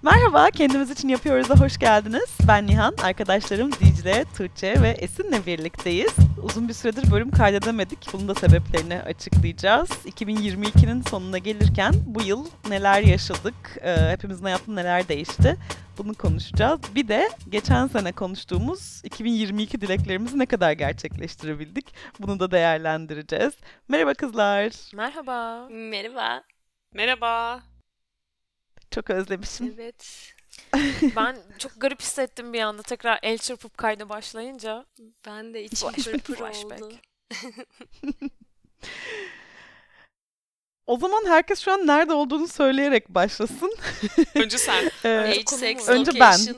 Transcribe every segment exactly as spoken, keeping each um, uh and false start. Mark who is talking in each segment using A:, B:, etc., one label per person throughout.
A: Merhaba, Kendimiz için Yapıyoruz'a hoş geldiniz. Ben Nihan, arkadaşlarım Dicle, Tuğçe ve Esin'le birlikteyiz. Uzun bir süredir bölüm kaydedemedik. Bunun da sebeplerini açıklayacağız. iki bin yirmi ikinin sonuna gelirken bu yıl neler yaşadık, e, hepimizin hayatında neler değişti, bunu konuşacağız. Bir de geçen sene konuştuğumuz iki bin yirmi iki dileklerimizi ne kadar gerçekleştirebildik, bunu da değerlendireceğiz. Merhaba kızlar.
B: Merhaba.
C: Merhaba.
D: Merhaba.
A: Çok özlemişim.
C: Evet.
B: Ben çok garip hissettim bir anda tekrar el çırpıp kayda başlayınca.
C: Ben de içim
B: Flashback,
C: pırpır
B: flashback.
C: oldu.
A: O zaman herkes şu an nerede olduğunu söyleyerek başlasın.
D: Önce sen.
A: Ee,
C: Age,
B: konu
C: sex,
B: mu?
A: Önce ben.
C: location.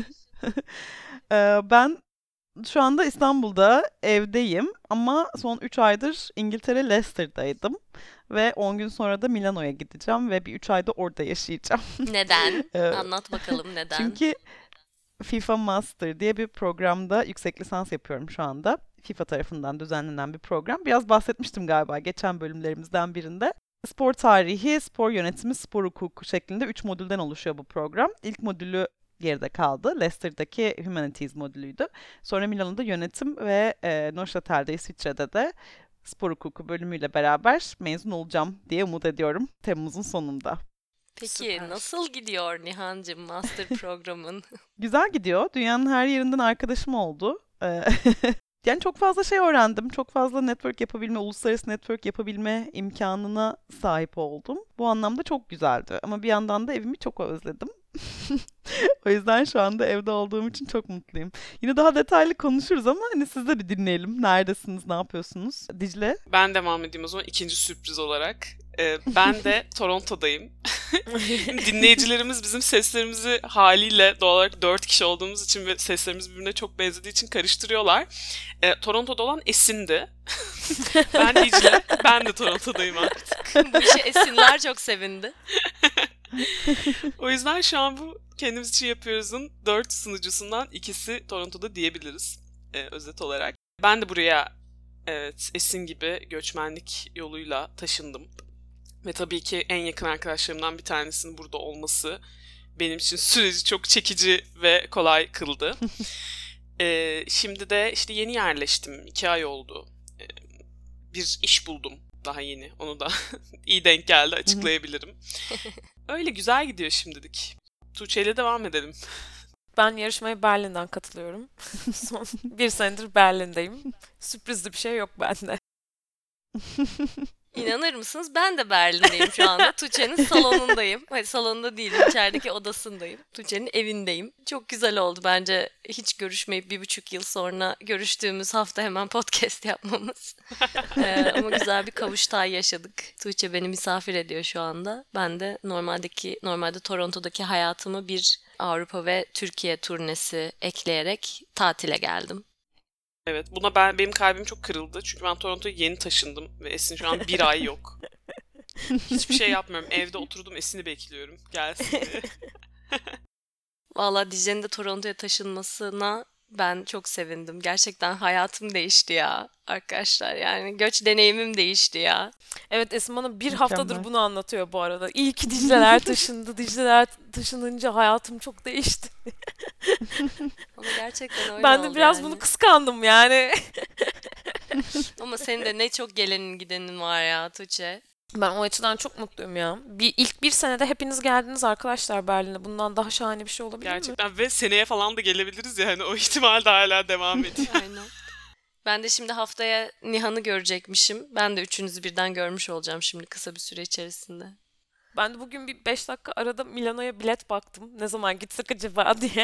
A: Ee, ben şu anda İstanbul'da evdeyim ama son üç aydır İngiltere Leicester'daydım. Ve on gün sonra da Milano'ya gideceğim ve bir üç ayda orada yaşayacağım.
C: Neden?
A: Ee,
C: Anlat bakalım neden.
A: Çünkü FIFA Master diye bir programda yüksek lisans yapıyorum şu anda. FIFA tarafından düzenlenen bir program. Biraz bahsetmiştim galiba geçen bölümlerimizden birinde. Spor tarihi, spor yönetimi, spor hukuku şeklinde üç modülden oluşuyor bu program. İlk modülü geride kaldı. Leicester'daki Humanities modülüydü. Sonra Milano'da yönetim ve e, Neuchâtel'de, İsviçre'de de spor hukuku bölümüyle beraber mezun olacağım diye umut ediyorum Temmuz'un sonunda.
C: Peki
B: Süper.
C: nasıl gidiyor Nihancığım master programın?
A: Güzel gidiyor. Dünyanın her yerinden arkadaşım oldu. Ee, Yani çok fazla şey öğrendim. Çok fazla network yapabilme, uluslararası network yapabilme imkanına sahip oldum. Bu anlamda çok güzeldi. Ama bir yandan da evimi çok özledim. O yüzden şu anda evde olduğum için çok mutluyum. Yine daha detaylı konuşuruz ama hani siz de bir dinleyelim. Neredesiniz, ne yapıyorsunuz? Dicle?
D: Ben devam edeyim o zaman ikinci sürpriz olarak. Ee, ben de Toronto'dayım. Dinleyicilerimiz bizim seslerimizi haliyle doğal olarak dört kişi olduğumuz için ve seslerimiz birbirine çok benzediği için karıştırıyorlar. Ee, Toronto'da olan Esin'di. Ben Dicle. Ben de Toronto'dayım artık.
C: Bu işe Esinler çok sevindi.
D: O yüzden şu an bu Kendimiz için Yapıyoruz'un dört sunucusundan ikisi Toronto'da diyebiliriz e, özet olarak. Ben de buraya evet, Esin gibi göçmenlik yoluyla taşındım. Ve tabii ki en yakın arkadaşlarımdan bir tanesinin burada olması benim için süreci çok çekici ve kolay kıldı. e, şimdi de işte yeni yerleştim. iki ay oldu. E, bir iş buldum daha yeni. Onu da iyi denk geldi açıklayabilirim. Öyle güzel gidiyor şimdilik. Tuğçe ile devam edelim.
B: Ben yarışmaya Berlin'den katılıyorum. Son bir senedir Berlin'deyim. Sürprizli bir şey yok bende.
C: İnanır mısınız? Ben de Berlin'deyim şu anda. Tuğçe'nin salonundayım. Hayır, salonunda değilim. İçerideki odasındayım. Tuğçe'nin evindeyim. Çok güzel oldu bence. Hiç görüşmeyip bir buçuk yıl sonra görüştüğümüz hafta hemen podcast yapmamız. Ee, ama güzel bir kavuştay yaşadık. Tuğçe beni misafir ediyor şu anda. Ben de normaldeki normalde Toronto'daki hayatımı bir Avrupa ve Türkiye turnesi ekleyerek tatile geldim.
D: Evet, buna ben benim kalbim çok kırıldı. Çünkü ben Toronto'ya yeni taşındım ve Esin şu an bir ay yok. Hiçbir şey yapmıyorum. Evde oturdum, Esin'i bekliyorum. Gelsin diye.
C: Valla Dicle'nin de Toronto'ya taşınmasına ben çok sevindim. Gerçekten hayatım değişti ya arkadaşlar. Yani göç deneyimim değişti ya.
B: Evet, Esin bana bir
A: Mükemmel.
B: haftadır bunu anlatıyor bu arada. İyi ki Dicle'ler taşındı. Dicle'ler taşınınca hayatım çok değişti.
C: Ama gerçekten öyle
B: Ben de
C: oldu
B: biraz
C: yani.
B: bunu kıskandım yani.
C: Ama senin de ne çok gelenin gidenin var ya Tuğçe.
B: Ben o açıdan çok mutluyum ya. Bir, ilk bir senede hepiniz geldiniz arkadaşlar Berlin'e. Bundan daha şahane bir şey olabilir mi?
D: Gerçekten ve seneye falan da gelebiliriz ya. Hani o ihtimal de hala devam ediyor.
C: Aynen. Ben de şimdi haftaya Nihan'ı görecekmişim. Ben de üçünüzü birden görmüş olacağım şimdi kısa bir süre içerisinde.
B: Ben de bugün bir beş dakika arada Milano'ya bilet baktım. Ne zaman gitsek acaba diye.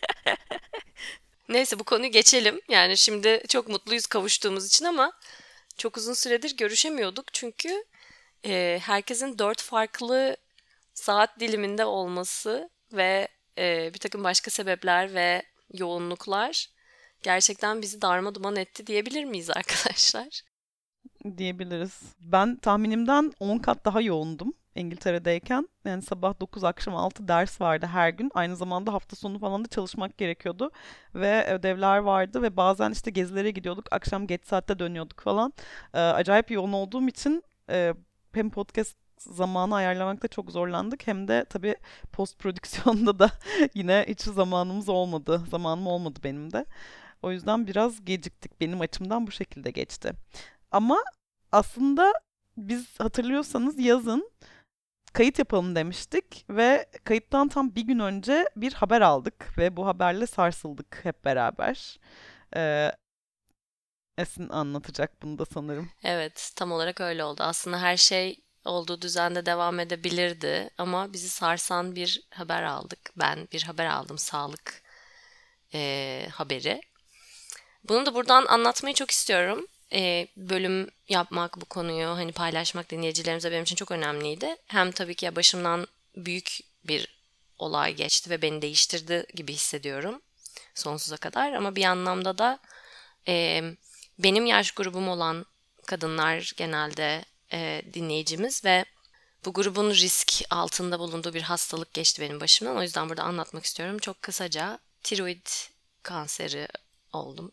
C: Neyse bu konuyu geçelim. Yani şimdi çok mutluyuz kavuştuğumuz için ama çok uzun süredir görüşemiyorduk. Çünkü e, herkesin dört farklı saat diliminde olması ve e, bir takım başka sebepler ve yoğunluklar gerçekten bizi darmaduman etti diyebilir miyiz arkadaşlar?
A: Diyebiliriz. Ben tahminimden on kat daha yoğundum İngiltere'deyken. Yani sabah dokuz akşam altı ders vardı her gün. Aynı zamanda hafta sonu falan da çalışmak gerekiyordu. Ve ödevler vardı ve bazen işte gezilere gidiyorduk. Akşam geç saatte dönüyorduk falan. Ee, acayip yoğun olduğum için e, hem podcast zamanı ayarlamakta çok zorlandık. Hem de tabii post prodüksiyonda da yine hiç zamanımız olmadı. Zamanım olmadı benim de. O yüzden biraz geciktik. Benim açımdan bu şekilde geçti. Ama aslında biz hatırlıyorsanız yazın kayıt yapalım demiştik ve kayıttan tam bir gün önce bir haber aldık ve bu haberle sarsıldık hep beraber. Ee, Esin anlatacak bunu da sanırım.
C: Evet, tam olarak öyle oldu. Aslında her şey olduğu düzende devam edebilirdi ama bizi sarsan bir haber aldık. Ben bir haber aldım, sağlık eee, haberi. Bunu da buradan anlatmayı çok istiyorum. Eee, bölüm yapmak, bu konuyu hani paylaşmak dinleyicilerimize benim için çok önemliydi. Hem tabii ki ya başımdan büyük bir olay geçti ve beni değiştirdi gibi hissediyorum sonsuza kadar. Ama bir anlamda da eee, benim yaş grubum olan kadınlar genelde eee, dinleyicimiz ve bu grubun risk altında bulunduğu bir hastalık geçti benim başımdan. O yüzden burada anlatmak istiyorum. Çok kısaca tiroid kanseri oldum.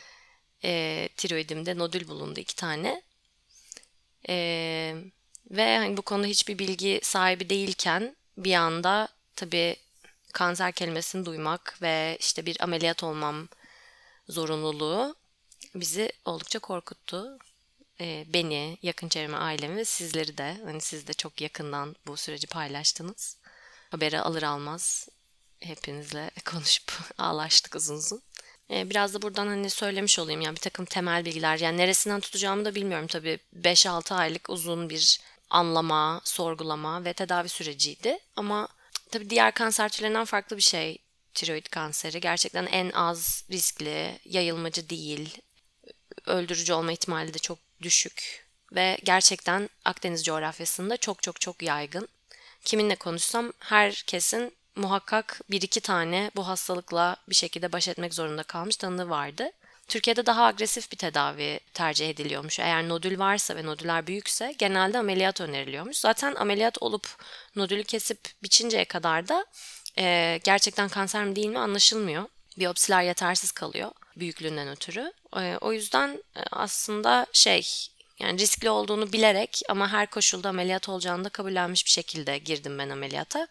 C: E, tiroidimde nodül bulundu iki tane. E, ve hani bu konuda hiçbir bilgi sahibi değilken bir anda tabii kanser kelimesini duymak ve işte bir ameliyat olmam zorunluluğu bizi oldukça korkuttu. E, beni, yakın çevremi, ailemi ve sizleri de. Hani siz de çok yakından bu süreci paylaştınız. Haberi alır almaz hepinizle konuşup ağlaştık uzun uzun. Ee, Biraz da buradan hani söylemiş olayım yani bir takım temel bilgiler. Yani neresinden tutacağımı da bilmiyorum tabii. beş altı aylık uzun bir anlama, sorgulama ve tedavi süreciydi. Ama tabii diğer kanser türlerinden farklı bir şey tiroid kanseri. Gerçekten en az riskli, yayılmacı değil, öldürücü olma ihtimali de çok düşük. Ve gerçekten Akdeniz coğrafyasında çok çok çok yaygın. Kiminle konuşsam herkesin muhakkak bir iki tane bu hastalıkla bir şekilde baş etmek zorunda kalmış tanıdığı vardı. Türkiye'de daha agresif bir tedavi tercih ediliyormuş. Eğer nodül varsa ve nodüller büyükse genelde ameliyat öneriliyormuş. Zaten ameliyat olup nodülü kesip biçinceye kadar da e, gerçekten kanser mi değil mi anlaşılmıyor. Biyopsiler yetersiz kalıyor büyüklüğünden ötürü. E, o yüzden e, aslında şey yani riskli olduğunu bilerek ama her koşulda ameliyat olacağını da kabullenmiş bir şekilde girdim ben ameliyata.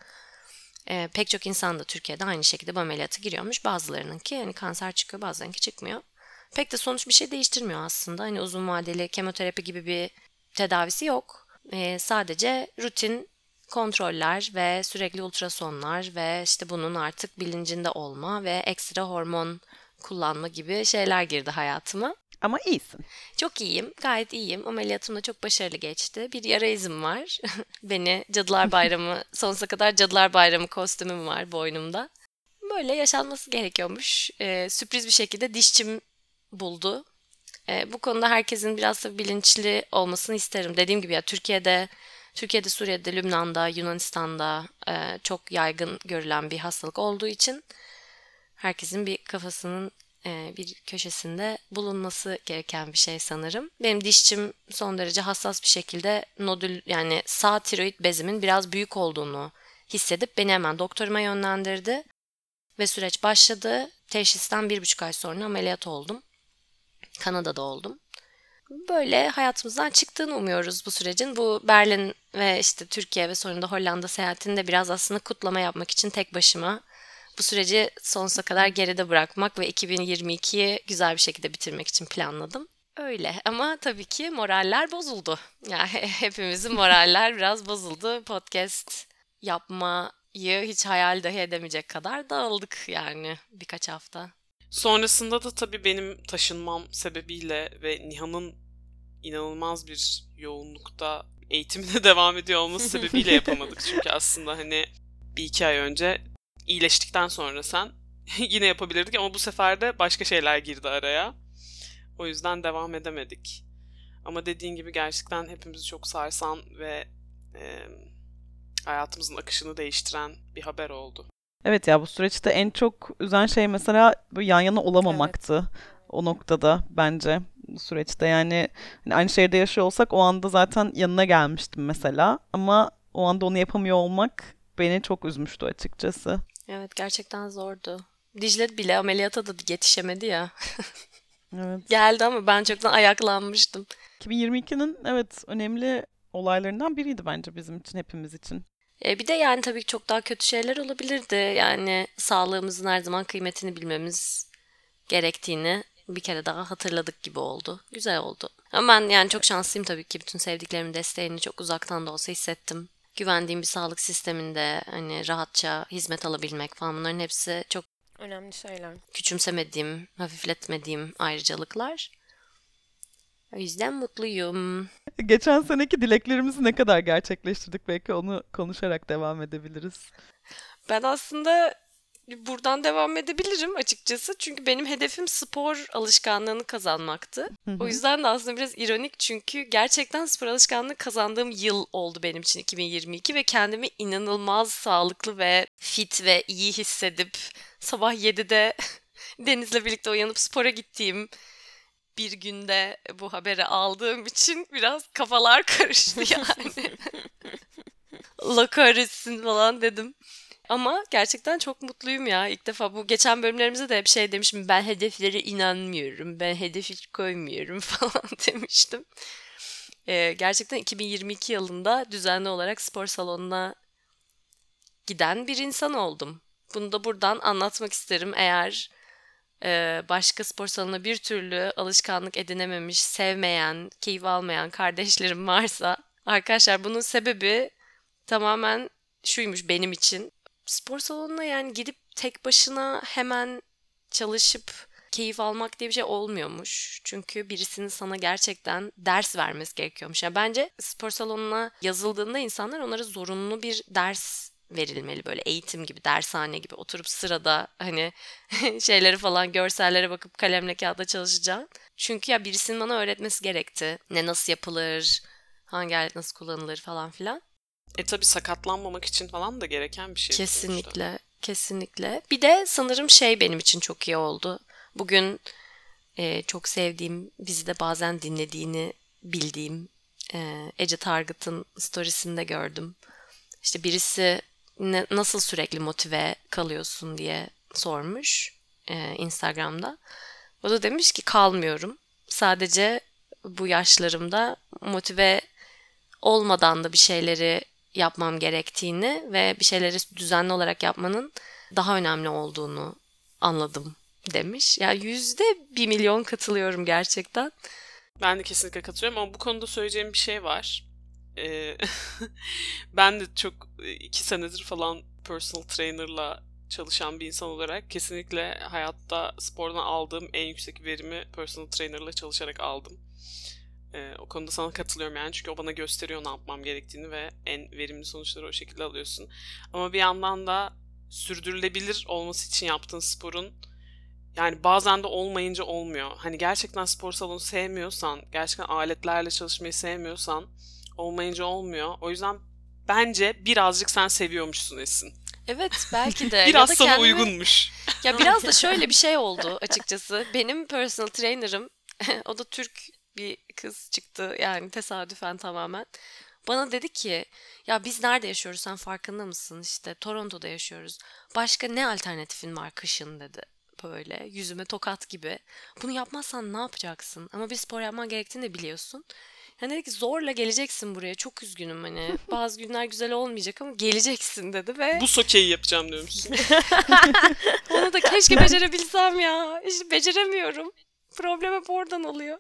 C: Ee, pek çok insan da Türkiye'de aynı şekilde bu ameliyata giriyormuş. Bazılarınınki hani kanser çıkıyor, bazılarınki çıkmıyor. Pek de sonuç bir şey değiştirmiyor aslında. Hani uzun vadeli kemoterapi gibi bir tedavisi yok. Ee, sadece rutin kontroller ve sürekli ultrasonlar ve işte bunun artık bilincinde olma ve ekstra hormon kullanma gibi şeyler girdi hayatıma.
A: Ama iyisin.
C: Çok iyiyim, gayet iyiyim. Ameliyatım da çok başarılı geçti. Bir yara izim var. Beni Cadılar Bayramı, sonsuza kadar Cadılar Bayramı kostümüm var boynumda. Böyle yaşanması gerekiyormuş. Ee, sürpriz bir şekilde dişçim buldu. Ee, bu konuda herkesin biraz da bilinçli olmasını isterim. Dediğim gibi ya Türkiye'de, Türkiye'de, Suriye'de, Lübnan'da, Yunanistan'da e, çok yaygın görülen bir hastalık olduğu için herkesin bir kafasının e, bir köşesinde bulunması gereken bir şey sanırım. Benim dişçim son derece hassas bir şekilde nodül yani sağ tiroid bezimin biraz büyük olduğunu hissedip beni hemen doktoruma yönlendirdi ve süreç başladı. Teşhisten bir buçuk ay sonra ameliyat oldum. Kanada'da oldum. Böyle hayatımızdan çıktığını umuyoruz bu sürecin. Bu Berlin ve işte Türkiye ve sonra da Hollanda seyahatinde biraz aslında kutlama yapmak için tek başıma bu süreci sonsuza kadar geride bırakmak ve iki bin yirmi ikiyi güzel bir şekilde bitirmek için planladım. Öyle ama tabii ki moraller bozuldu. Yani hepimizin moraller biraz bozuldu. Podcast yapmayı hiç hayal dahi edemeyecek kadar dağıldık yani birkaç hafta.
D: Sonrasında da tabii benim taşınmam sebebiyle ve Nihan'ın inanılmaz bir yoğunlukta eğitimine devam ediyor olması sebebiyle yapamadık. Çünkü aslında hani bir iki ay önce iyileştikten sonra sen yine yapabilirdik ama bu sefer de başka şeyler girdi araya. O yüzden devam edemedik. Ama dediğin gibi gerçekten hepimizi çok sarsan ve e, hayatımızın akışını değiştiren bir haber oldu.
A: Evet ya bu süreçte en çok üzen şey mesela böyle yan yana olamamaktı. O noktada bence bu süreçte yani hani aynı şehirde yaşıyor olsak o anda zaten yanına gelmiştim mesela. Ama o anda onu yapamıyor olmak beni çok üzmüştü açıkçası.
C: Evet gerçekten zordu. Dicle bile ameliyata da yetişemedi ya.
A: Evet.
C: Geldi ama ben çoktan ayaklanmıştım.
A: iki bin yirmi ikinin evet önemli olaylarından biriydi bence bizim için, hepimiz için.
C: E, bir de yani tabii ki çok daha kötü şeyler olabilirdi. Yani sağlığımızın her zaman kıymetini bilmemiz gerektiğini bir kere daha hatırladık gibi oldu. Güzel oldu. Ama ben yani çok şanslıyım tabii ki. Bütün sevdiklerimin desteğini çok uzaktan da olsa hissettim. Güvendiğim bir sağlık sisteminde hani rahatça hizmet alabilmek falan, bunların hepsi çok
B: Önemli şeyler.
C: küçümsemediğim, hafifletmediğim ayrıcalıklar. O yüzden mutluyum.
A: Geçen seneki dileklerimizi ne kadar gerçekleştirdik, belki onu konuşarak devam edebiliriz.
C: Ben aslında buradan devam edebilirim açıkçası. Çünkü benim hedefim spor alışkanlığını kazanmaktı.
A: Hı hı.
C: O yüzden de aslında biraz ironik, çünkü gerçekten spor alışkanlığı kazandığım yıl oldu benim için iki bin yirmi iki ve kendimi inanılmaz sağlıklı ve fit ve iyi hissedip sabah yedide Deniz'le birlikte uyanıp spora gittiğim bir günde bu haberi aldığım için biraz kafalar karıştı yani. Allah kahretsin falan dedim. Ama gerçekten çok mutluyum ya. İlk defa bu geçen bölümlerimizde de hep şey demişim. Ben hedeflere inanmıyorum. Ben hedef hiç koymuyorum falan demiştim. Ee, gerçekten iki bin yirmi iki yılında düzenli olarak spor salonuna giden bir insan oldum. Bunu da buradan anlatmak isterim. Eğer e, başka spor salonuna bir türlü alışkanlık edinememiş, sevmeyen, keyif almayan kardeşlerim varsa, arkadaşlar bunun sebebi tamamen şuymuş benim için. Spor salonuna yani gidip tek başına hemen çalışıp keyif almak diye bir şey olmuyormuş. Çünkü birisinin sana gerçekten ders vermesi gerekiyormuş. Yani bence spor salonuna yazıldığında insanlar onlara zorunlu bir ders verilmeli, böyle eğitim gibi, dershane gibi oturup sırada hani şeyleri falan, görsellere bakıp kalemle kağıda çalışacaksın. Çünkü ya birisinin bana öğretmesi gerekti. Ne nasıl yapılır, hangi alet nasıl kullanılır falan filan.
D: E tabii sakatlanmamak için falan da gereken bir şey sonuçta.
C: Kesinlikle, kesinlikle. Bir de sanırım şey benim için çok iyi oldu. Bugün e, çok sevdiğim, bizi de bazen dinlediğini bildiğim e, Ece Target'ın storiesinde gördüm. İşte birisi ne, nasıl sürekli motive kalıyorsun diye sormuş e, Instagram'da. O da demiş ki kalmıyorum. Sadece bu yaşlarımda motive olmadan da bir şeyleri yapmam gerektiğini ve bir şeyleri düzenli olarak yapmanın daha önemli olduğunu anladım demiş. Ya yani yüzde bir milyon katılıyorum gerçekten.
D: Ben de kesinlikle katılıyorum ama bu konuda söyleyeceğim bir şey var. Ee, ben de çok iki senedir falan personal trainer'la çalışan bir insan olarak kesinlikle hayatta spordan aldığım en yüksek verimi personal trainer'la çalışarak aldım. Ee, o konuda sana katılıyorum yani, çünkü o bana gösteriyor ne yapmam gerektiğini ve en verimli sonuçları o şekilde alıyorsun. Ama bir yandan da sürdürülebilir olması için yaptığın sporun yani bazen de olmayınca olmuyor. Hani gerçekten spor salonu sevmiyorsan, gerçekten aletlerle çalışmayı sevmiyorsan olmayınca olmuyor. O yüzden bence birazcık sen seviyormuşsun Esin.
C: Evet, belki de.
D: Biraz
C: ya da
D: sana
C: kendimi...
D: uygunmuş.
C: Ya biraz da şöyle bir şey oldu açıkçası. Benim personal trainer'ım, o da Türk bir kız çıktı yani tesadüfen tamamen. Bana dedi ki ya biz nerede yaşıyoruz, sen farkında mısın, işte Toronto'da yaşıyoruz. Başka ne alternatifin var kışın dedi. Böyle yüzüme tokat gibi. Bunu yapmazsan ne yapacaksın? Ama bir spor yapman gerektiğini de biliyorsun. Yani dedi ki zorla geleceksin buraya. Çok üzgünüm hani. Bazı günler güzel olmayacak ama geleceksin dedi ve...
D: Bu sokeyi yapacağım diyormuşsun.
C: Onu da keşke becerebilsem ya. İşte beceremiyorum. Problem hep oradan oluyor.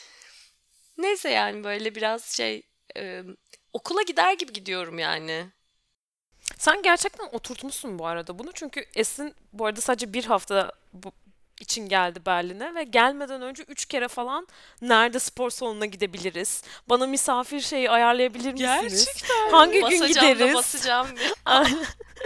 C: Neyse yani böyle biraz şey... E, okula gider gibi gidiyorum yani.
B: Sen gerçekten oturtmuşsun bu arada bunu. Çünkü Esin bu arada sadece bir hafta bu için geldi Berlin'e ve gelmeden önce üç kere falan nerede spor salonuna gidebiliriz? Bana misafir şeyi ayarlayabilir misiniz?
D: Gerçekten.
B: Hangi gün
C: Basacağım da
B: gideriz?
C: basacağım diye.
B: Aynen.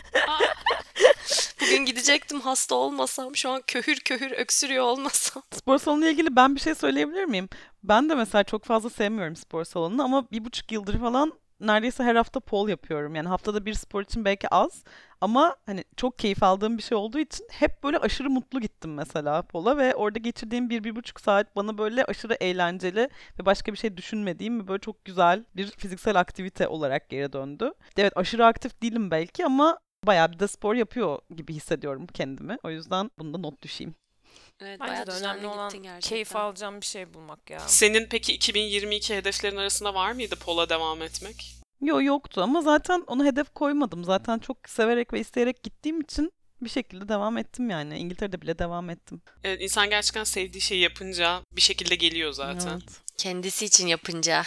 C: Bugün gidecektim hasta olmasam. Şu an köhür köhür öksürüyor olmasam.
A: Spor salonuyla ilgili ben bir şey söyleyebilir miyim? Ben de mesela çok fazla sevmiyorum spor salonunu ama bir buçuk yıldır falan neredeyse her hafta pole yapıyorum. Yani haftada bir spor için belki az ama hani çok keyif aldığım bir şey olduğu için hep böyle aşırı mutlu gittim mesela pola ve orada geçirdiğim bir, bir buçuk saat bana böyle aşırı eğlenceli ve başka bir şey düşünmediğim ve böyle çok güzel bir fiziksel aktivite olarak geri döndü. Evet, aşırı aktif değilim belki ama bayağı bir de spor yapıyor gibi hissediyorum kendimi. O yüzden bunda not düşeyim.
C: Evet,
B: Bence
C: bayağı
B: de
C: düzenli
B: önemli olan
C: gittin gerçekten.
B: keyif alacağım bir şey bulmak ya.
D: Senin peki iki bin yirmi iki hedeflerin arasında var mıydı pola devam etmek?
A: Yo, yoktu ama zaten onu hedef koymadım. Zaten çok severek ve isteyerek gittiğim için bir şekilde devam ettim yani. İngiltere'de bile devam ettim.
D: Evet, insan gerçekten sevdiği şeyi yapınca bir şekilde geliyor zaten.
A: Evet.
C: Kendisi için yapınca.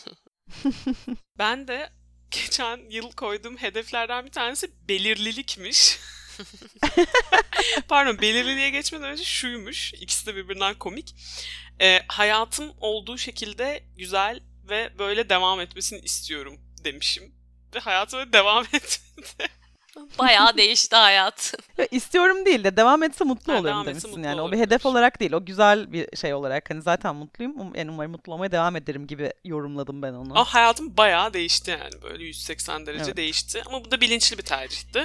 D: Ben de geçen yıl koyduğum hedeflerden bir tanesi belirlilikmiş. Pardon, belirliliğe geçmeden önce şuymuş. İkisi de birbirinden komik. Ee, hayatım olduğu şekilde güzel ve böyle devam etmesini istiyorum demişim. Ve hayatıma devam etmedi.
C: Bayağı değişti hayat.
A: Ve istiyorum değil de devam etse mutlu
D: Ha,
A: oluyorum
D: devam etse
A: demişsin
D: mutlu
A: yani. O bir
D: olurum
A: hedef
D: demiş.
A: olarak değil. O güzel bir şey olarak. Hani zaten mutluyum. Um, yani umarım mutlu olmaya devam ederim gibi yorumladım ben onu.
D: Ama hayatım bayağı değişti yani. Böyle yüz seksen derece
A: Evet.
D: değişti. Ama bu da bilinçli bir tercihti.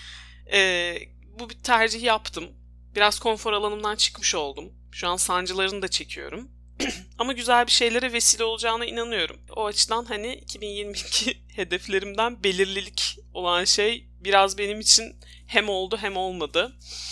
D: Ee, bu bir tercih yaptım. Biraz konfor alanımdan çıkmış oldum. Şu an sancılarını da çekiyorum. Ama güzel bir şeylere vesile olacağına inanıyorum. O açıdan hani iki bin yirmi iki hedeflerimden belirlilik olan şey biraz benim için hem oldu hem olmadı.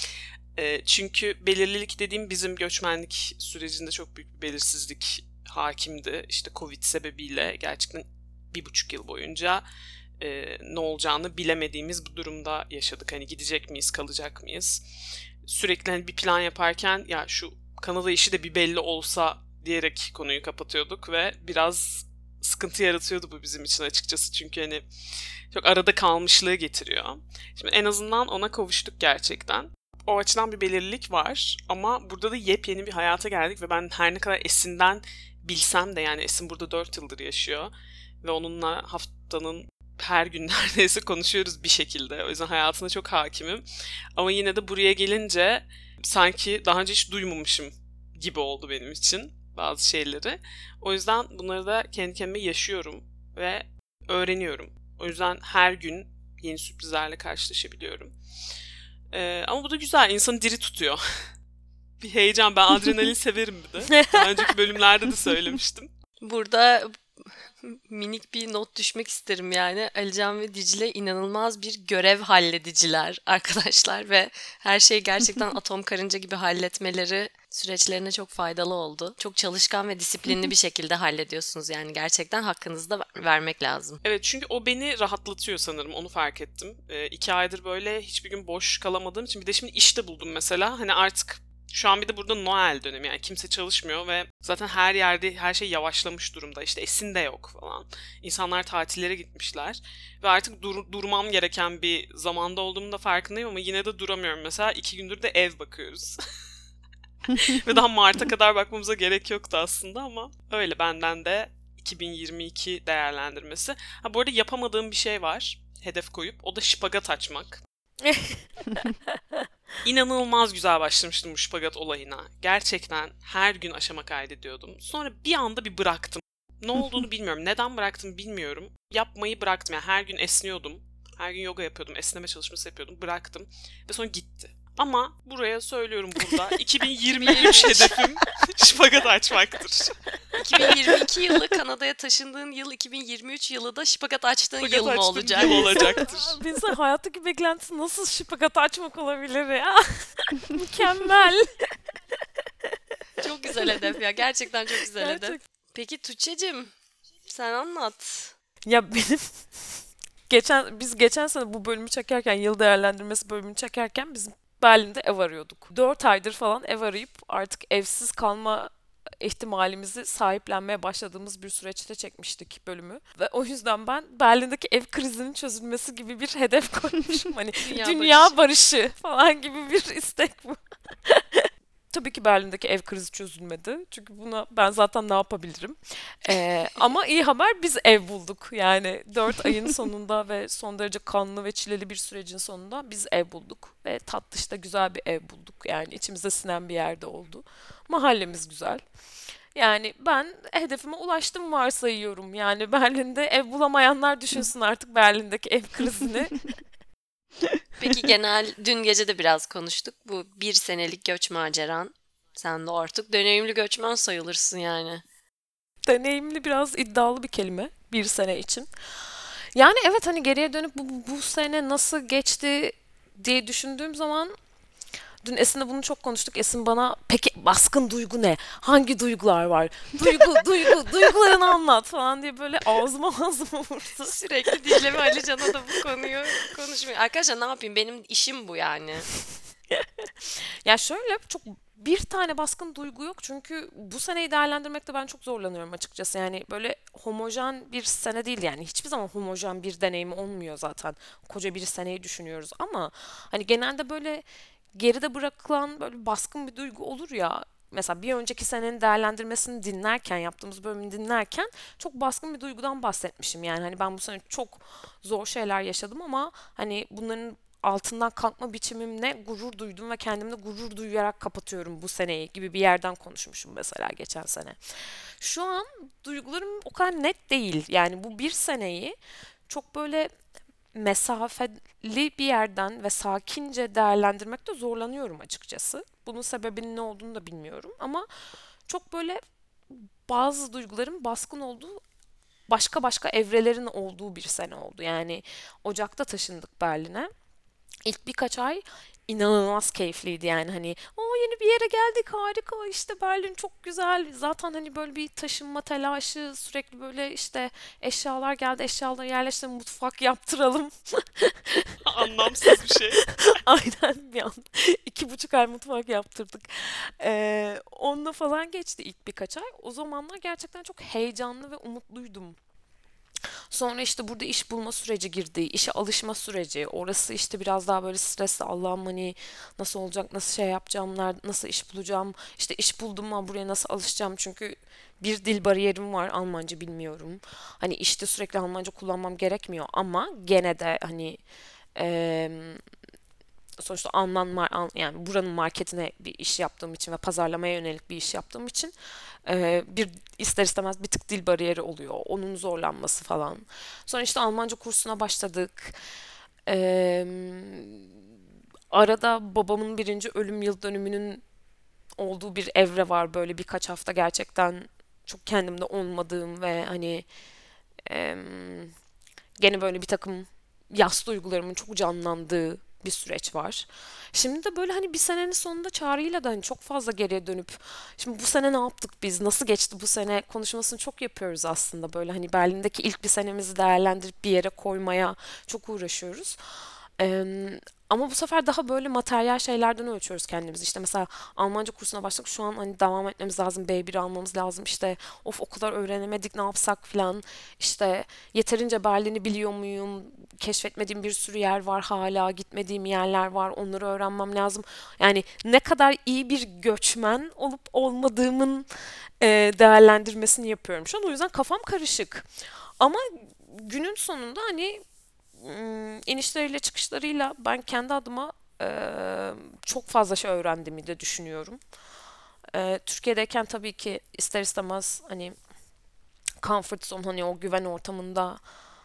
D: E, çünkü belirlilik dediğim bizim göçmenlik sürecinde çok büyük bir belirsizlik hakimdi. İşte Covid sebebiyle gerçekten bir buçuk yıl boyunca e, ne olacağını bilemediğimiz bu durumda yaşadık. Hani gidecek miyiz, kalacak mıyız? Sürekli hani bir plan yaparken ya şu Kanada işi de bir belli olsa diyerek konuyu kapatıyorduk ve biraz sıkıntı yaratıyordu bu bizim için açıkçası. Çünkü hani çok arada kalmışlığı getiriyor. Şimdi en azından ona kavuştuk gerçekten. O açıdan bir belirlilik var ama burada da yepyeni bir hayata geldik ve ben her ne kadar Esin'den bilsem de yani Esin burada dört yıldır yaşıyor ve onunla haftanın her gün neredeyse konuşuyoruz bir şekilde. O yüzden hayatına çok hakimim. Ama yine de buraya gelince sanki daha önce hiç duymamışım gibi oldu benim için bazı şeyleri. O yüzden bunları da kendi kendime yaşıyorum ve öğreniyorum. O yüzden her gün yeni sürprizlerle karşılaşabiliyorum. Ee, ama bu da güzel, insanı diri tutuyor. Bir heyecan, ben adrenalin severim bir de. Daha önceki bölümlerde de söylemiştim.
C: Burada minik bir not düşmek isterim yani. Alican ve Dicle inanılmaz bir görev hallediciler arkadaşlar ve her şeyi gerçekten atom karınca gibi halletmeleri süreçlerine çok faydalı oldu. Çok çalışkan ve disiplinli bir şekilde hallediyorsunuz yani gerçekten hakkınızı da vermek lazım.
D: Evet, çünkü o beni rahatlatıyor sanırım, onu fark ettim. Ee, iki aydır böyle hiçbir gün boş kalamadığım için bir de şimdi işte buldum mesela. Hani artık şu an bir de burada Noel dönemi yani kimse çalışmıyor ve zaten her yerde her şey yavaşlamış durumda. İşte Esin de yok falan. İnsanlar tatillere gitmişler ve artık dur- durmam gereken bir zamanda olduğumun da farkındayım ama yine de duramıyorum. Mesela iki gündür de ev bakıyoruz. Ve daha Mart'a kadar bakmamıza gerek yoktu aslında ama öyle benden de iki bin yirmi iki değerlendirmesi. Ha, bu arada yapamadığım bir şey var. Hedef koyup o da şipagat açmak. İnanılmaz güzel başlamıştım bu şipagat olayına. Gerçekten her gün aşama kaydediyordum. Sonra bir anda bir bıraktım. Ne olduğunu bilmiyorum. Neden bıraktım bilmiyorum. Yapmayı bıraktım. Yani her gün esniyordum. Her gün yoga yapıyordum. Esneme çalışması yapıyordum. Bıraktım. Ve sonra gitti. Ama buraya söylüyorum burada. iki bin yirmi üç hedefim şipagat açmaktır.
C: iki bin yirmi iki yılı Kanada'ya taşındığın yıl, iki bin yirmi üç yılı da şipagat açtığın
D: Şipagat
C: yıl mı
D: açtığım
C: olacak?
D: yıl olacaktır.
B: Bir insan hayattaki beklentisi nasıl şipagat açmak olabilir ya? Mükemmel.
C: Çok güzel hedef ya. Gerçekten çok güzel hedef.
B: Gerçekten.
C: Peki Tuğçe'cim sen anlat.
B: Ya benim geçen biz geçen sene bu bölümü çekerken, yıl değerlendirmesi bölümünü çekerken biz Berlin'de ev arıyorduk. Dört aydır falan ev arayıp artık evsiz kalma ihtimalimizi sahiplenmeye başladığımız bir süreçte çekmiştik bölümü. Ve o yüzden ben Berlin'deki ev krizinin çözülmesi gibi bir hedef koymuşum. Hani
C: Dünya
B: dünya,
C: barışı.
B: barışı falan gibi bir istek bu. Tabii ki Berlin'deki ev krizi çözülmedi. Çünkü buna ben zaten ne yapabilirim? Ee, ama iyi haber, biz ev bulduk. Yani dört ayın sonunda ve son derece kanlı ve çileli bir sürecin sonunda biz ev bulduk. Ve tatlışta güzel bir ev bulduk. Yani içimize sinen bir yerde oldu. Mahallemiz güzel. Yani ben hedefime ulaştım varsayıyorum. Yani Berlin'de ev bulamayanlar düşünsün artık Berlin'deki ev krizini.
C: Peki genel dün gece de biraz konuştuk. Bu bir senelik göç maceran. Sen de artık deneyimli göçmen sayılırsın yani.
B: Deneyimli biraz iddialı bir kelime bir sene için. Yani evet, hani geriye dönüp bu, bu sene nasıl geçti diye düşündüğüm zaman Dün Esin'le bunu çok konuştuk. Esin bana peki baskın duygu ne? Hangi duygular var? Duygu, duygu, duygularını anlat falan diye böyle ağzıma ağzıma vurdu.
C: Sürekli Dicle ve Ali Can'a da bu konuyu konuşmuyor. Arkadaşlar ne yapayım? Benim işim bu yani.
B: Ya şöyle çok bir tane baskın duygu yok çünkü bu seneyi değerlendirmekte ben çok zorlanıyorum açıkçası. Yani böyle homojen bir sene değil yani hiçbir zaman homojen bir deneyim olmuyor zaten. Koca bir seneyi düşünüyoruz ama hani genelde böyle geride bırakılan böyle baskın bir duygu olur ya. Mesela bir önceki senenin değerlendirmesini dinlerken, yaptığımız bölümü dinlerken çok baskın bir duygudan bahsetmişim. Yani hani ben bu sene çok zor şeyler yaşadım ama hani bunların altından kalkma biçimimle gurur duydum ve kendimle gurur duyarak kapatıyorum bu seneyi gibi bir yerden konuşmuşum mesela geçen sene. Şu an duygularım o kadar net değil. Yani bu bir seneyi çok böyle mesafeli bir yerden ve sakince değerlendirmekte zorlanıyorum açıkçası. Bunun sebebinin ne olduğunu da bilmiyorum ama çok böyle bazı duyguların baskın olduğu başka başka evrelerin olduğu bir sene oldu. Yani Ocak'ta taşındık Berlin'e. İlk birkaç ay inanılmaz keyifliydi yani hani o yeni bir yere geldik harika işte Berlin çok güzel zaten hani böyle bir taşınma telaşı sürekli böyle işte eşyalar geldi eşyaları yerleştirelim mutfak yaptıralım.
D: Anlamsız bir şey.
B: Aynen bir an iki buçuk ay mutfak yaptırdık. Ee, onunla falan geçti ilk birkaç ay. O zamanlar gerçekten çok heyecanlı ve umutluydum. Sonra işte burada iş bulma süreci girdi, işe alışma süreci. Orası işte biraz daha böyle stresli. Allah'ım hani nasıl olacak, nasıl şey yapacağım, nerede, nasıl iş bulacağım. İşte iş buldum ama buraya nasıl alışacağım? Çünkü bir dil bariyerim var, Almanca bilmiyorum. Hani işte sürekli Almanca kullanmam gerekmiyor ama gene de hani em, sonuçta Alman mar Al- yani buranın marketine bir iş yaptığım için ve pazarlamaya yönelik bir iş yaptığım için e, bir ister istemez bir tık dil bariyeri oluyor. Onun zorlanması falan. Sonra işte Almanca kursuna başladık. Eee, arada babamın birinci ölüm yıl dönümünün olduğu bir evre var. Böyle birkaç hafta gerçekten çok kendimde olmadığım ve hani em, gene böyle bir takım yas duygularımın çok canlandığı bir süreç var. Şimdi de böyle hani bir senenin sonunda Çağrı'yla da hani çok fazla geriye dönüp şimdi bu sene ne yaptık biz, nasıl geçti bu sene konuşmasını çok yapıyoruz aslında. Böyle hani Berlin'deki ilk bir senemizi değerlendirip bir yere koymaya çok uğraşıyoruz. Eee, ama bu sefer daha böyle materyal şeylerden ölçüyoruz kendimizi. İşte mesela Almanca kursuna başladık. Şu an hani devam etmemiz lazım. B bir almamız lazım. İşte of o kadar öğrenemedik ne yapsak filan. İşte yeterince Berlin'i biliyor muyum? Keşfetmediğim bir sürü yer var hala. Gitmediğim yerler var. Onları öğrenmem lazım. Yani ne kadar iyi bir göçmen olup olmadığımın e, değerlendirmesini yapıyorum şu an. O yüzden kafam karışık. Ama günün sonunda hani ım, inişleriyle çıkışlarıyla ben kendi adıma eee, çok fazla şey öğrendiğimi de düşünüyorum. Eee, Türkiye'deyken tabii ki ister istemez hani comfort zone hani o güven ortamında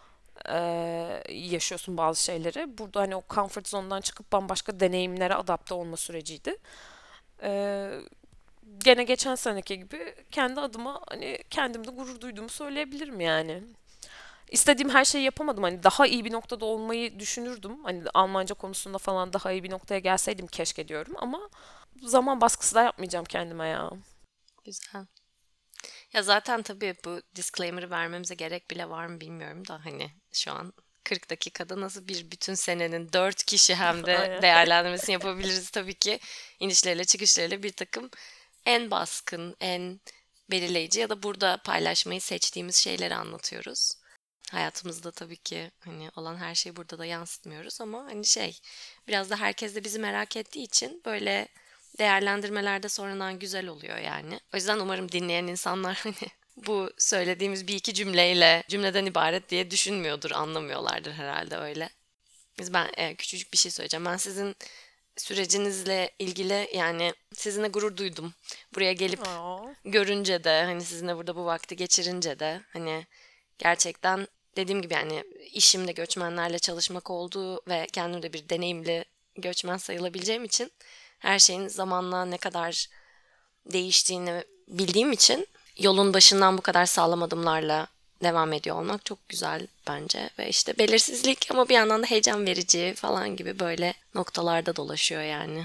B: eee, yaşıyorsun bazı şeyleri. Burada hani o comfort zone'dan çıkıp bambaşka deneyimlere adapte olma süreciydi. Eee, gene geçen seneki gibi kendi adıma hani kendimde gurur duyduğumu söyleyebilirim yani. İstediğim her şeyi yapamadım. Hani daha iyi bir noktada olmayı düşünürdüm. Hani Almanca konusunda falan daha iyi bir noktaya gelseydim keşke diyorum ama zaman baskısı da yapmayacağım kendime ya.
C: Güzel. Ya zaten tabii bu disclaimer'ı vermemize gerek bile var mı bilmiyorum da hani şu an kırk dakikada nasıl bir bütün senenin dört kişi hem de
B: Aynen.
C: değerlendirmesini yapabiliriz tabii ki inişleriyle çıkışlarıyla bir takım en baskın, en belirleyici ya da burada paylaşmayı seçtiğimiz şeyleri anlatıyoruz. Hayatımızda tabii ki hani olan her şeyi burada da yansıtmıyoruz ama hani şey biraz da herkes de bizi merak ettiği için böyle değerlendirmelerde sonradan güzel oluyor yani. O yüzden umarım dinleyen insanlar hani bu söylediğimiz bir iki cümleyle cümleden ibaret diye düşünmüyordur, anlamıyorlardır herhalde öyle. Biz ben e, küçücük bir şey söyleyeceğim. Ben sizin sürecinizle ilgili yani sizinle gurur duydum. Buraya gelip
B: Aa.
C: görünce de hani sizinle burada bu vakti geçirince de hani gerçekten dediğim gibi yani işimde göçmenlerle çalışmak olduğu ve kendim de bir deneyimli göçmen sayılabileceğim için her şeyin zamanla ne kadar değiştiğini bildiğim için yolun başından bu kadar sağlam adımlarla devam ediyor olmak çok güzel bence. Ve işte belirsizlik ama bir yandan da heyecan verici falan gibi böyle noktalarda dolaşıyor yani.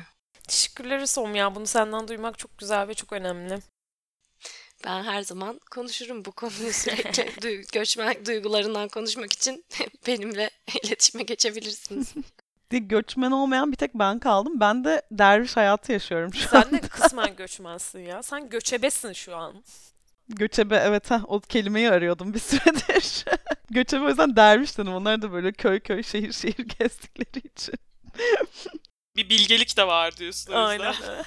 B: Teşekkürler Som ya. Bunu senden duymak çok güzel ve çok önemli.
C: Ben her zaman konuşurum bu konuyu sürekli. Du- göçmen duygularından konuşmak için benimle iletişime geçebilirsiniz.
A: Diye göçmen olmayan bir tek ben kaldım. Ben de derviş hayatı yaşıyorum şu
B: Sen
A: an.
B: de kısmen göçmensin ya. Sen göçebesin şu an.
A: Göçebe, evet, ha o kelimeyi arıyordum bir süredir. Göçebe, o yüzden derviş dedim. Onlar da böyle köy köy şehir şehir gezdikleri için.
D: Bir bilgelik de var diyorsun o yüzden.
B: Aynen öyle.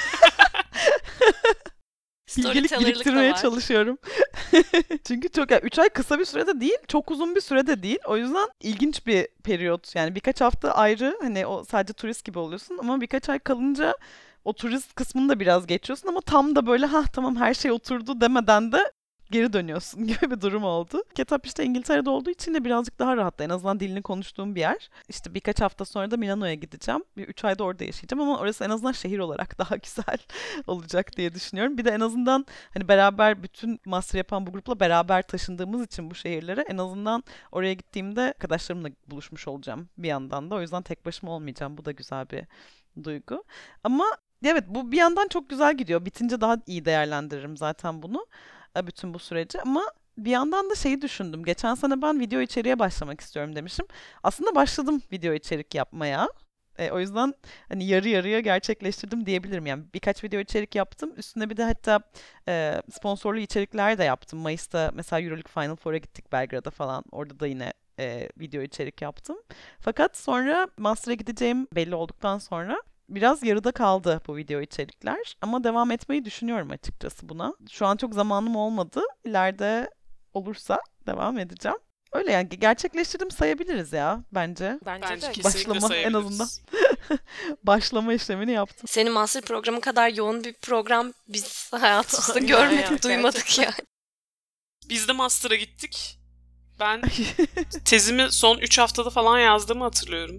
A: Bilgelik
C: Storyteller'lık da
A: biriktirmeye
C: var.
A: çalışıyorum. Çünkü çok, yani üç ay kısa bir sürede değil, çok uzun bir sürede değil. O yüzden ilginç bir periyot. Yani birkaç hafta ayrı, hani o sadece turist gibi oluyorsun ama birkaç ay kalınca o turist kısmını da biraz geçiyorsun ama tam da böyle ha tamam her şey oturdu demeden de geri dönüyorsun gibi bir durum oldu. Kitap işte İngiltere'de olduğu için de birazcık daha rahattı. En azından dilini konuştuğum bir yer. İşte birkaç hafta sonra da Milano'ya gideceğim. Bir üç ayda orada yaşayacağım ama orası en azından şehir olarak daha güzel olacak diye düşünüyorum. Bir de en azından hani beraber bütün master yapan bu grupla beraber taşındığımız için bu şehirlere en azından oraya gittiğimde arkadaşlarımla buluşmuş olacağım bir yandan da. O yüzden tek başıma olmayacağım. Bu da güzel bir duygu. Ama evet, bu bir yandan çok güzel gidiyor. Bitince daha iyi değerlendiririm zaten bunu. e, Bütün bu süreci. Ama bir yandan da şeyi düşündüm. Geçen sene ben video içeriğe başlamak istiyorum demişim. Aslında başladım video içerik yapmaya. E, o yüzden hani yarı yarıya gerçekleştirdim diyebilirim. Yani birkaç video içerik yaptım. Üstüne bir de hatta e, sponsorlu içerikler de yaptım. Mayıs'ta mesela Euroleague Final Four'a gittik Belgrad'a falan. Orada da yine e, video içerik yaptım. Fakat sonra master'a gideceğim belli olduktan sonra biraz yarıda kaldı bu video içerikler. Ama devam etmeyi düşünüyorum açıkçası buna. Şu an çok zamanım olmadı. İleride olursa devam edeceğim. Öyle yani gerçekleştirdim sayabiliriz ya bence.
B: Bence,
D: Bence
B: de.
D: kesinlikle
A: Başlama en
D: sayabiliriz.
A: azından. Başlama işlemini yaptım.
C: Senin master programı kadar yoğun bir program biz hayatımızda
B: Aynen
C: görmedik,
B: ya,
C: duymadık ya.
D: Biz de master'a gittik. Ben tezimi son üç haftada falan yazdığımı hatırlıyorum.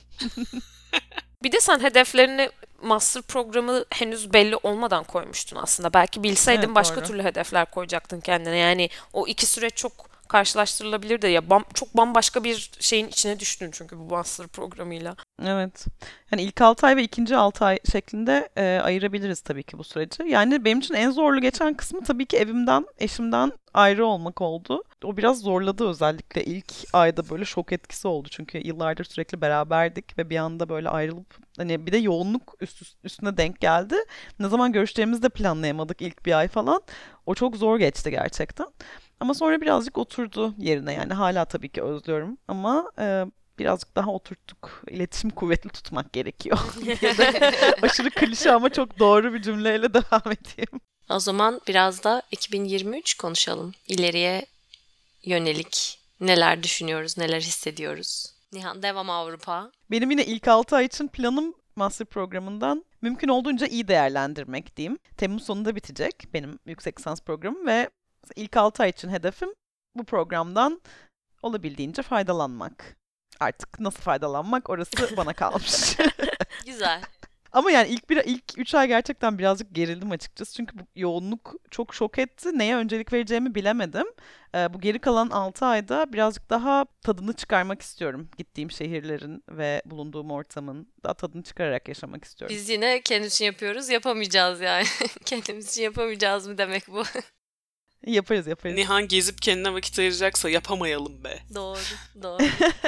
B: Bir de sen hedeflerini master programı henüz belli olmadan koymuştun aslında. Belki bilseydin
A: Evet,
B: başka
A: doğru.
B: türlü hedefler koyacaktın kendine. Yani o iki süreç çok karşılaştırılabilir de ya bam, çok bambaşka bir şeyin içine düştün çünkü bu master programıyla.
A: Evet. Yani ilk altı ay ve ikinci altı ay şeklinde e, ayırabiliriz tabii ki bu süreci. Yani benim için en zorlu geçen kısmı tabii ki evimden, eşimden ayrı olmak oldu. O biraz zorladı, özellikle ilk ayda böyle şok etkisi oldu. Çünkü yıllardır sürekli beraberdik ve bir anda böyle ayrılıp hani bir de yoğunluk üst, üst- üstüne denk geldi. Ne zaman görüşeceğimizi de planlayamadık ilk bir ay falan. O çok zor geçti gerçekten. Ama sonra birazcık oturdu yerine, yani hala tabii ki özlüyorum ama e, birazcık daha oturttuk. İletişim kuvvetli tutmak gerekiyor diye de aşırı klişe ama çok doğru bir cümleyle devam edeyim.
C: O zaman biraz da iki bin yirmi üç konuşalım. İleriye yönelik neler düşünüyoruz, neler hissediyoruz. Nihan, devam Avrupa.
A: Benim yine ilk altı ay için planım master programından mümkün olduğunca iyi değerlendirmek diyeyim. Temmuz sonunda bitecek benim yüksek lisans programım ve ilk altı ay için hedefim bu programdan olabildiğince faydalanmak. Artık nasıl faydalanmak orası bana kalmış.
C: Güzel.
A: Ama yani ilk bir ilk üç ay gerçekten birazcık gerildim açıkçası. Çünkü bu yoğunluk çok şok etti. Neye öncelik vereceğimi bilemedim. Ee, bu geri kalan altı ayda birazcık daha tadını çıkarmak istiyorum. Gittiğim şehirlerin ve bulunduğum ortamın daha tadını çıkararak yaşamak istiyorum.
C: Biz yine kendimiz için yapıyoruz, yapamayacağız yani. Kendimiz için yapamayacağız mı demek bu?
A: Yaparız yaparız.
D: Nihan gezip kendine vakit ayıracaksa yapamayalım be.
C: Doğru, doğru.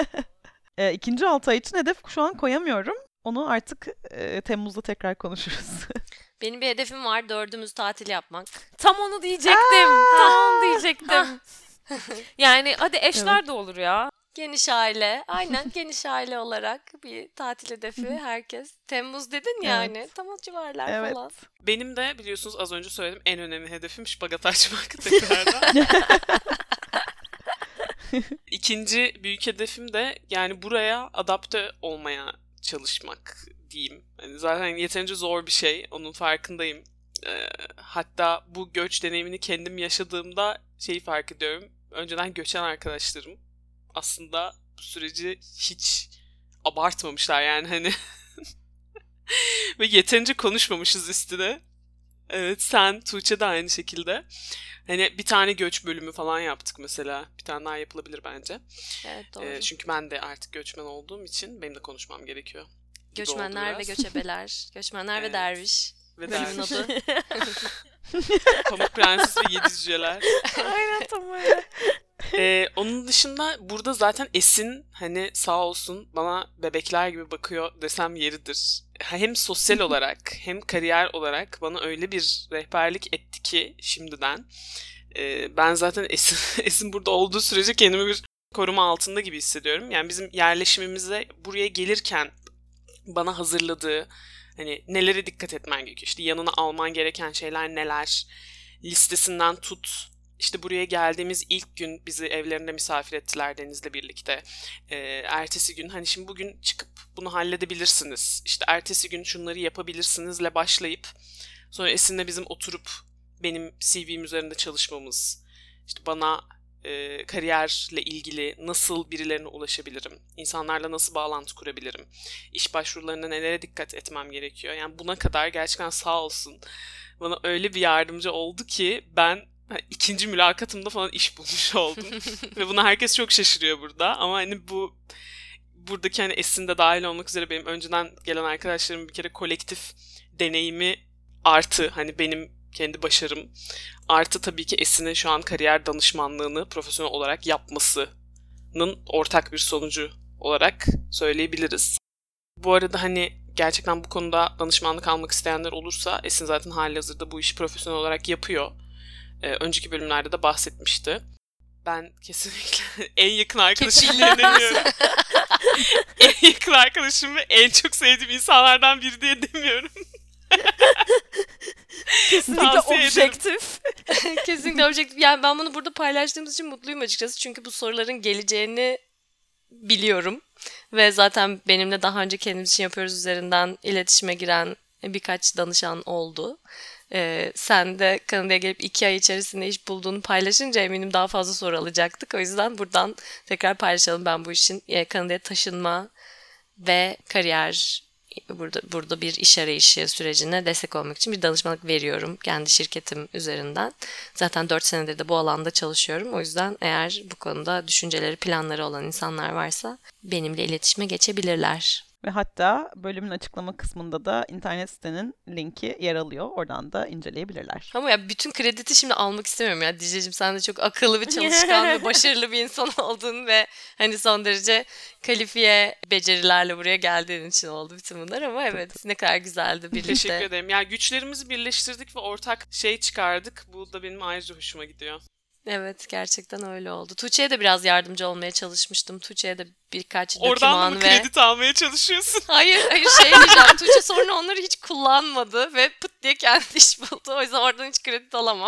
A: Ee, ikinci altı ay için hedef şu an koyamıyorum. Onu artık e, Temmuz'da tekrar konuşuruz.
C: Benim bir hedefim var, dördümüz tatil yapmak.
B: Tam onu diyecektim. Tam onu diyecektim. Yani hadi eşler de olur ya.
C: Geniş aile, aynen geniş aile olarak bir tatil hedefi herkes. Temmuz dedin yani,
A: Evet.
C: tam o civarlar
A: Evet.
C: falan.
D: Benim de biliyorsunuz az önce söyledim en önemli hedefim şpagat açmak tekrardan. İkinci büyük hedefim de yani buraya adapte olmaya çalışmak diyeyim. Yani zaten yeterince zor bir şey, onun farkındayım. Ee, hatta bu göç deneyimini kendim yaşadığımda şeyi fark ediyorum. Önceden göçen arkadaşlarım aslında bu süreci hiç abartmamışlar yani hani. Ve yeterince konuşmamışız üstüne. Evet, sen, Tuğçe de aynı şekilde. Hani bir tane göç bölümü falan yaptık mesela. Bir tane daha yapılabilir bence.
C: Evet, doğru.
D: Ee, çünkü ben de artık göçmen olduğum için benim de konuşmam gerekiyor. gibi oldu
C: Göçmenler ve
D: biraz.
C: göçebeler. Göçmenler ve
D: Evet.
C: derviş.
D: Ve
C: Bölümün
D: derviş.
C: adı.
D: Pamuk Prenses ve Yedi Cüceler.
B: Aynen tam öyle.
D: Ee, onun dışında burada zaten Esin hani sağ olsun bana bebekler gibi bakıyor desem yeridir. Hem sosyal olarak hem kariyer olarak bana öyle bir rehberlik etti ki şimdiden. Ee, ben zaten Esin, Esin burada olduğu sürece kendimi bir koruma altında gibi hissediyorum. Yani bizim yerleşimimize buraya gelirken bana hazırladığı hani nelere dikkat etmen gerekiyor. İşte yanına alman gereken şeyler neler listesinden tut. İşte buraya geldiğimiz ilk gün bizi evlerinde misafir ettiler Deniz'le birlikte. Ee, ertesi gün hani şimdi bugün çıkıp bunu halledebilirsiniz. İşte ertesi gün şunları yapabilirsinizle başlayıp sonra Esin'le bizim oturup benim C V'm üzerinde çalışmamız. İşte bana e, kariyerle ilgili nasıl birilerine ulaşabilirim? İnsanlarla nasıl bağlantı kurabilirim? İş başvurularında nelere dikkat etmem gerekiyor? Yani buna kadar gerçekten sağ olsun bana öyle bir yardımcı oldu ki ben ikinci mülakatımda falan iş bulmuş oldum. Ve buna herkes çok şaşırıyor burada. Ama hani bu buradaki hani Esin de dahil olmak üzere benim önceden gelen arkadaşlarımın bir kere kolektif deneyimi artı hani benim kendi başarım artı tabii ki Esin'in şu an kariyer danışmanlığını profesyonel olarak yapmasının ortak bir sonucu olarak söyleyebiliriz. Bu arada hani gerçekten bu konuda danışmanlık almak isteyenler olursa Esin zaten halihazırda bu işi profesyonel olarak yapıyor. Ee, önceki bölümlerde de bahsetmişti. Ben kesinlikle en yakın arkadaşım diye demiyorum. En yakın arkadaşım ve en çok sevdiğim insanlardan biri diye demiyorum.
B: Kesinlikle
D: Tavsiye ederim.
B: objektif.
C: Kesinlikle objektif. Yani ben bunu burada paylaştığımız için mutluyum açıkçası. Çünkü bu soruların geleceğini biliyorum. Ve zaten benimle daha önce kendimiz için yapıyoruz üzerinden iletişime giren birkaç danışan oldu. Ee, sen de Kanada'ya gelip iki ay içerisinde iş bulduğunu paylaşınca eminim daha fazla soru alacaktık. O yüzden buradan tekrar paylaşalım. Ben bu işin e, Kanada'ya taşınma ve kariyer burada burada bir iş arayışı sürecine destek olmak için bir danışmanlık veriyorum kendi şirketim üzerinden. Zaten dört senedir de bu alanda çalışıyorum. O yüzden eğer bu konuda düşünceleri, planları olan insanlar varsa benimle iletişime geçebilirler.
A: Ve hatta bölümün açıklama kısmında da internet sitenin linki yer alıyor. Oradan da inceleyebilirler.
C: Ama ya bütün krediti şimdi almak istemiyorum ya. Dicle'cim sen de çok akıllı bir çalışkan ve başarılı bir insan oldun ve hani son derece kalifiye becerilerle buraya geldiğin için oldu bütün bunlar ama evet ne kadar güzeldi birlikte.
D: Teşekkür ederim. Yani güçlerimizi birleştirdik ve ortak şey çıkardık. Bu da benim ayrıca hoşuma gidiyor.
C: Evet gerçekten öyle oldu. Tuğçe'ye de biraz yardımcı olmaya çalışmıştım. Tuğçe'ye de birkaç
D: Oradan da
C: doküman
D: mı
C: ve...
D: kredi almaya çalışıyorsun?
C: Hayır hayır şey diyeceğim. Tuğçe sonra onları hiç kullanmadı ve pıt diye kendi iş buldu. O yüzden oradan hiç kredi alamam.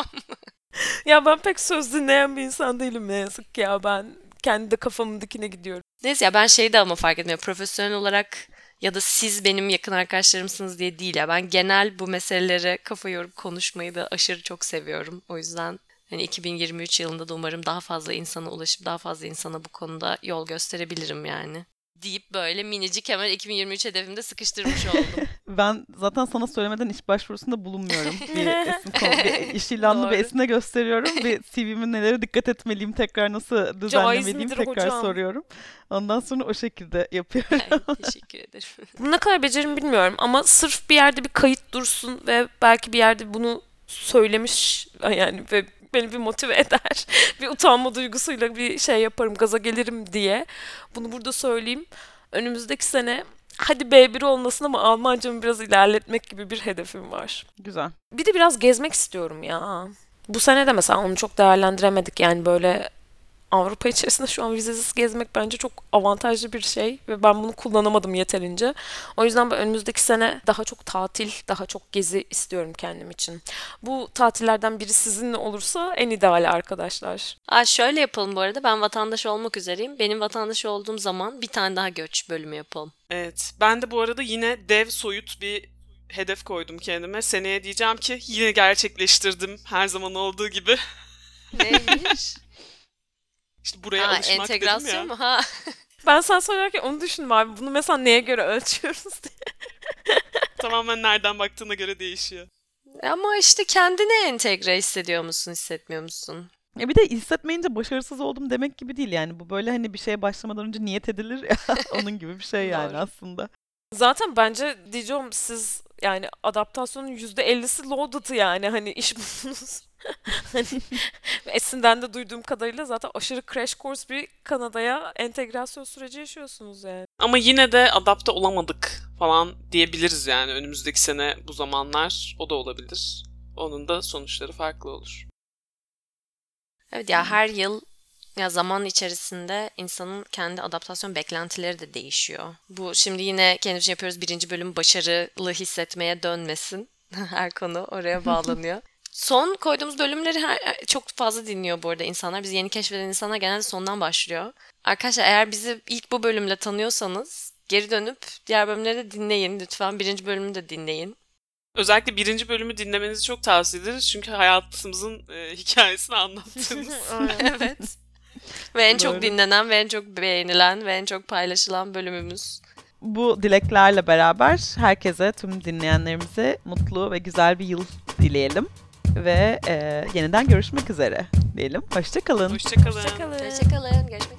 B: Ya ben pek söz dinleyen bir insan değilim ne yazık ki ya. Ben kendi de kafamın dikine gidiyorum.
C: Neyse ya ben şey de ama fark etmiyorum. Profesyonel olarak ya da siz benim yakın arkadaşlarımsınız diye değil ya. Ben genel bu meselelere kafa yorup konuşmayı da aşırı çok seviyorum. O yüzden hani iki bin yirmi üç yılında da umarım daha fazla insana ulaşıp daha fazla insana bu konuda yol gösterebilirim yani. Deyip böyle minicik hemen iki bin yirmi üç hedefimde sıkıştırmış oldum.
A: Ben zaten sana söylemeden iş başvurusunda bulunmuyorum. Bir esin konu, bir iş ilanını bir
C: Doğru.
A: Esin'e gösteriyorum. Bir C V'min nelere dikkat etmeliyim, tekrar nasıl düzenlemeliyim
B: midir
A: tekrar
B: hocam?
A: soruyorum. Ondan sonra o şekilde yapıyorum.
C: Ay, teşekkür ederim.
B: Bunu ne kadar beceririm bilmiyorum ama sırf bir yerde bir kayıt dursun ve belki bir yerde bunu söylemiş yani ve beni bir motive eder. Bir utanma duygusuyla bir şey yaparım, gaza gelirim diye. Bunu burada söyleyeyim. Önümüzdeki sene hadi B bir olmasın ama Almancamı biraz ilerletmek gibi bir hedefim var.
A: Güzel.
B: Bir de biraz gezmek istiyorum ya. Bu sene de mesela onu çok değerlendiremedik. Yani böyle Avrupa içerisinde şu an vizesiz gezmek bence çok avantajlı bir şey ve ben bunu kullanamadım yeterince. O yüzden ben önümüzdeki sene daha çok tatil, daha çok gezi istiyorum kendim için. Bu tatillerden biri sizinle olursa en ideali arkadaşlar.
C: Aa, şöyle yapalım bu arada. Ben vatandaş olmak üzereyim. Benim vatandaş olduğum zaman bir tane daha göç bölümü yapalım.
D: Evet. Ben de bu arada yine dev soyut bir hedef koydum kendime. Seneye diyeceğim ki yine gerçekleştirdim her zaman olduğu gibi.
C: Neymiş?
D: İşte buraya
C: Ha,
D: alışmak dedim ya.
C: entegrasyon mu? Ha.
B: Ben sen söylerken onu düşündüm abi. Bunu mesela neye göre ölçüyoruz diye.
D: Tamamen nereden baktığına göre değişiyor.
C: Ama işte kendini entegre hissediyor musun, hissetmiyor musun?
A: Ya bir de hissetmeyince başarısız oldum demek gibi değil yani. Bu böyle hani bir şeye başlamadan önce niyet edilir ya. Onun gibi bir şey yani
C: Doğru.
A: aslında.
B: Zaten bence diyeceğim siz yani adaptasyonun yüzde ellisi loaded'ı yani hani iş buldunuz. Hani Esin'den de duyduğum kadarıyla zaten aşırı crash course bir Kanada'ya entegrasyon süreci yaşıyorsunuz yani.
D: Ama yine de adapte olamadık falan diyebiliriz yani. Önümüzdeki sene bu zamanlar o da olabilir. Onun da sonuçları farklı olur.
C: Evet ya her yıl ya zaman içerisinde insanın kendi adaptasyon beklentileri de değişiyor. Bu şimdi yine kendimiz yapıyoruz birinci bölüm başarılı hissetmeye dönmesin. Her konu oraya bağlanıyor. Son koyduğumuz bölümleri her, çok fazla dinliyor bu arada insanlar. Biz yeni keşfeden insanlar genelde sondan başlıyor. Arkadaşlar eğer bizi ilk bu bölümle tanıyorsanız geri dönüp diğer bölümleri de dinleyin. Lütfen birinci bölümü de dinleyin.
D: Özellikle birinci bölümü dinlemenizi çok tavsiye ederiz. Çünkü hayatımızın e, hikayesini anlattığımız.
C: Evet. Ve en çok
A: Doğru.
C: dinlenen ve en çok beğenilen ve en çok paylaşılan bölümümüz.
A: Bu dileklerle beraber herkese, tüm dinleyenlerimize mutlu ve güzel bir yıl dileyelim. Ve e, yeniden görüşmek üzere diyelim. Hoşça kalın.
D: Hoşça kalın.
B: Hoşçakalın.
C: Hoşçakalın. Görüşmek